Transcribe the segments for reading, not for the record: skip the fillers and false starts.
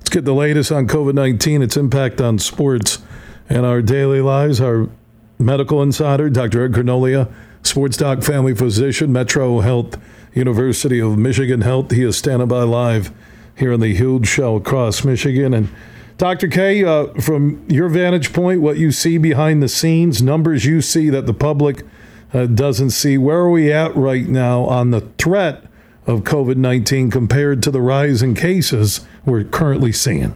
Let's get the latest on COVID-19, its impact on sports and our daily lives. Our medical insider, Dr. Ed Cornoglia, sports doc, family physician, Metro Health, University of Michigan Health. He is standing by live here on the huge show across Michigan. And Dr. K, from your vantage point, what you see behind the scenes, numbers you see that the public doesn't see, where are we at right now on the threat of COVID-19 compared to the rise in cases we're currently seeing?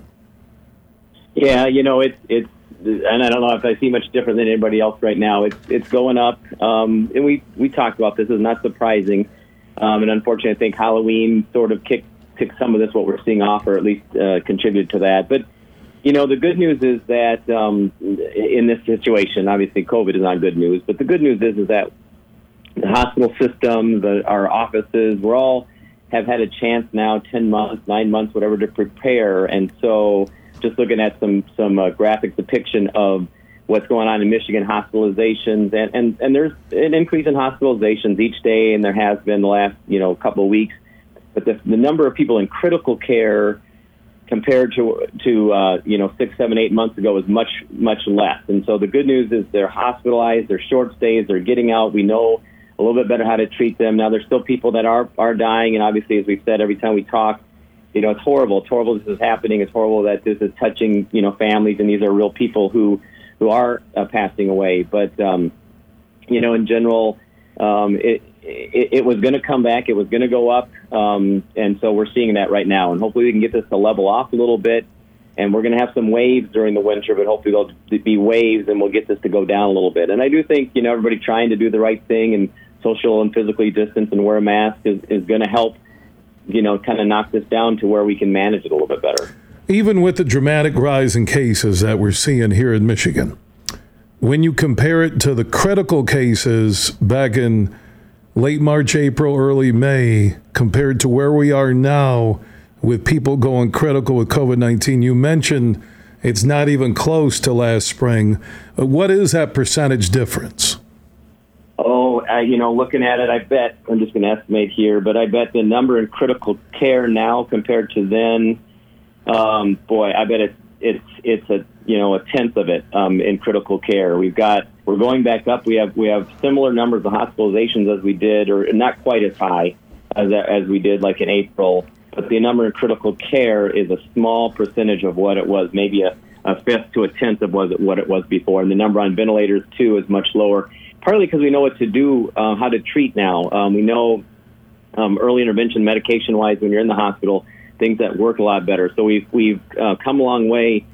Yeah, it's and I don't know if I see much different than anybody else right now. It's going up, and we talked about this. It's not surprising, and unfortunately, I think Halloween sort of kicked some of this, what we're seeing off, or at least contributed to that. But the good news is that in this situation, obviously, COVID is not good news. But the good news is that the hospital system, our offices, we're all have had a chance now, 10 months, 9 months, whatever, to prepare. And so just looking at some graphic depiction of what's going on in Michigan, hospitalizations, and there's an increase in hospitalizations each day, and there has been the last, couple of weeks. But the number of people in critical care compared to 6, 7, 8 months ago is much, much less. And so the good news is they're hospitalized, they're short stays, they're getting out. We know a little bit better how to treat them. Now, there's still people that are dying, and obviously, as we've said every time we talk, it's horrible. It's horrible this is happening. It's horrible that this is touching, families, and these are real people who are passing away. But, in general, it was going to come back. It was going to go up, and so we're seeing that right now. And hopefully we can get this to level off a little bit, and we're going to have some waves during the winter, but hopefully they'll be waves, and we'll get this to go down a little bit. And I do think, everybody trying to do the right thing and social and physically distance and wear a mask is going to help, kind of knock this down to where we can manage it a little bit better. Even with the dramatic rise in cases that we're seeing here in Michigan, when you compare it to the critical cases back in late March, April, early May, compared to where we are now with people going critical with COVID-19, you mentioned it's not even close to last spring. What is that percentage difference? Looking at it, I bet, I'm just going to estimate here, but I bet the number in critical care now compared to then, I bet it's a tenth of it in critical care. We're going back up. We have similar numbers of hospitalizations as we did, or not quite as high as we did like in April, but the number in critical care is a small percentage of what it was, maybe a fifth to a tenth of what it was before. And the number on ventilators, too, is much lower, partly because we know what to do, how to treat now. We know early intervention medication-wise when you're in the hospital, things that work a lot better. So we've come a long way,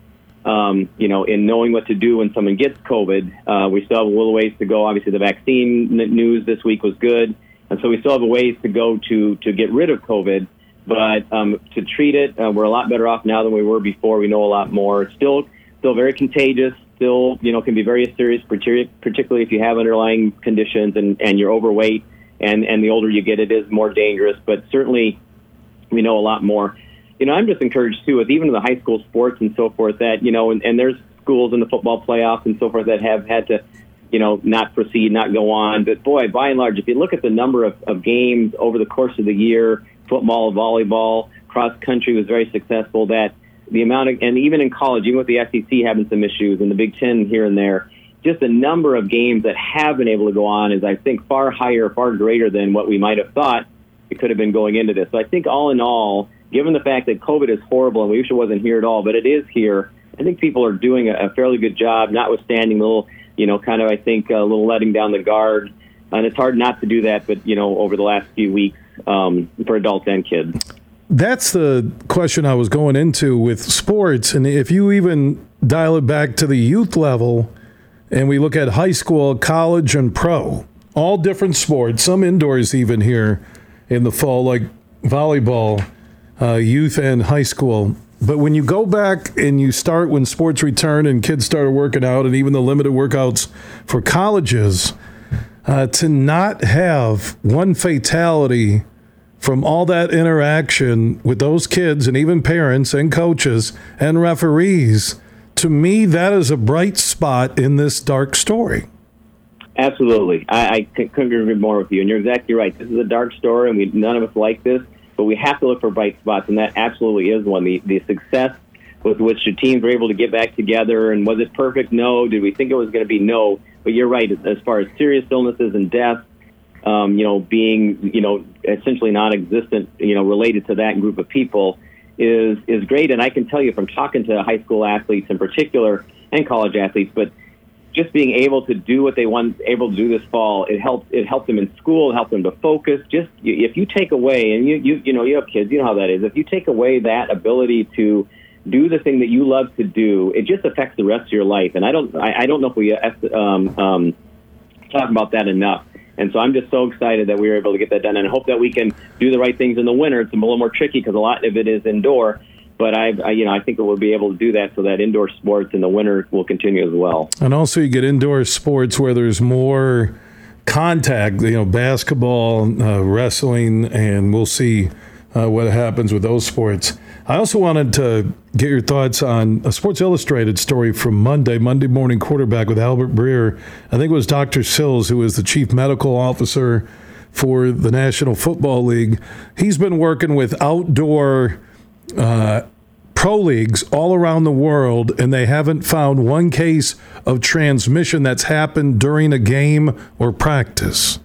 in knowing what to do when someone gets COVID. We still have a little ways to go. Obviously, the vaccine news this week was good, and so we still have a ways to go to get rid of COVID. But to treat it, we're a lot better off now than we were before. We know a lot more. It's still very contagious. Still, can be very serious, particularly if you have underlying conditions and you're overweight. And the older you get, it is more dangerous. But certainly, we know a lot more. I'm just encouraged, too, with even the high school sports and so forth, that, and there's schools in the football playoffs and so forth that have had to, not proceed, not go on. But, boy, by and large, if you look at the number of games over the course of the year, football, volleyball, cross country was very successful, that the amount of, and even in college, even with the SEC having some issues and the Big Ten here and there, just the number of games that have been able to go on is, I think, far higher, far greater than what we might have thought it could have been going into this. So I think all in all, given the fact that COVID is horrible and we wish it wasn't here at all, but it is here, I think people are doing a fairly good job, notwithstanding a little, I think a little letting down the guard. And it's hard not to do that, but, over the last few weeks for adults and kids. That's the question I was going into with sports. And if you even dial it back to the youth level and we look at high school, college, and pro, all different sports, some indoors even here in the fall, like volleyball, youth and high school. But when you go back and you start when sports return and kids started working out and even the limited workouts for colleges, to not have one fatality from all that interaction with those kids and even parents and coaches and referees, to me, that is a bright spot in this dark story. Absolutely. I couldn't agree more with you. And you're exactly right. This is a dark story, and none of us like this, but we have to look for bright spots, and that absolutely is one. The success with which the teams were able to get back together. And was it perfect? No. Did we think it was going to be? No. But you're right, as far as serious illnesses and deaths, being, essentially non-existent, related to that group of people is great. And I can tell you from talking to high school athletes in particular and college athletes, but just being able to do what they want, able to do this fall, it helped them in school, it helped them to focus. Just if you take away, and you have kids, you know how that is. If you take away that ability to do the thing that you love to do, it just affects the rest of your life. And I don't know if we talk about that enough. And so I'm just so excited that we were able to get that done, and I hope that we can do the right things in the winter. It's a little more tricky because a lot of it is indoor. But I think that we'll be able to do that so that indoor sports in the winter will continue as well. And also you get indoor sports where there's more contact, basketball, wrestling, and we'll see what happens with those sports. I also wanted to get your thoughts on a Sports Illustrated story from Monday Morning Quarterback with Albert Breer. I think it was Dr. Sills, who is the chief medical officer for the National Football League. He's been working with outdoor pro leagues all around the world, and they haven't found one case of transmission that's happened during a game or practice.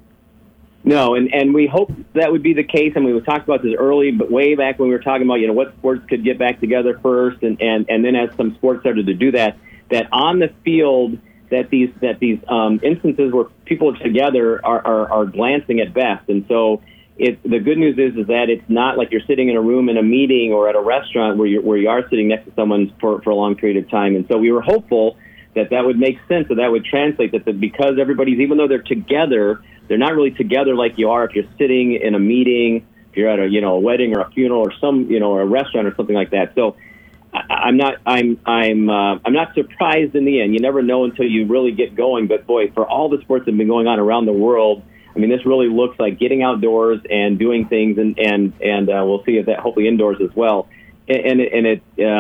No, and we hope that would be the case. And we talked about this early, but way back when we were talking about, what sports could get back together first, and then as some sports started to do that on the field, that these instances where people are together are glancing at best. And so the good news is that it's not like you're sitting in a room in a meeting or at a restaurant where you are sitting next to someone for a long period of time. And so we were hopeful that would make sense, that would translate, that because everybody's, even though they're together, they're not really together like you are if you're sitting in a meeting, if you're at a wedding or a funeral or or a restaurant or something like that. So I'm not surprised in the end. You never know until you really get going. But boy, for all the sports that have been going on around the world, I mean, this really looks like getting outdoors and doing things, and we'll see if that hopefully indoors as well. And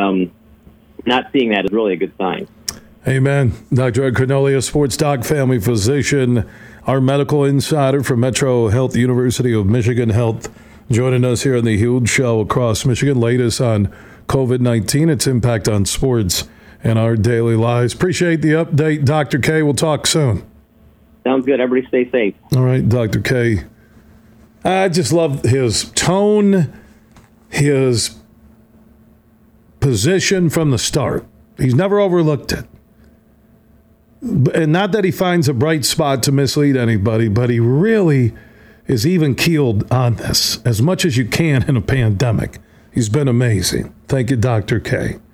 not seeing that is really a good sign. Amen. Dr. Ed Cornoli, sports doc, family physician, our medical insider from Metro Health, University of Michigan Health, joining us here on the Huge Show across Michigan. Latest on COVID-19, its impact on sports and our daily lives. Appreciate the update, Dr. K. We'll talk soon. Sounds good. Everybody stay safe. All right, Dr. K. I just love his tone, his position from the start. He's never overlooked it. And not that he finds a bright spot to mislead anybody, but he really is even keeled on this as much as you can in a pandemic. He's been amazing. Thank you, Dr. K.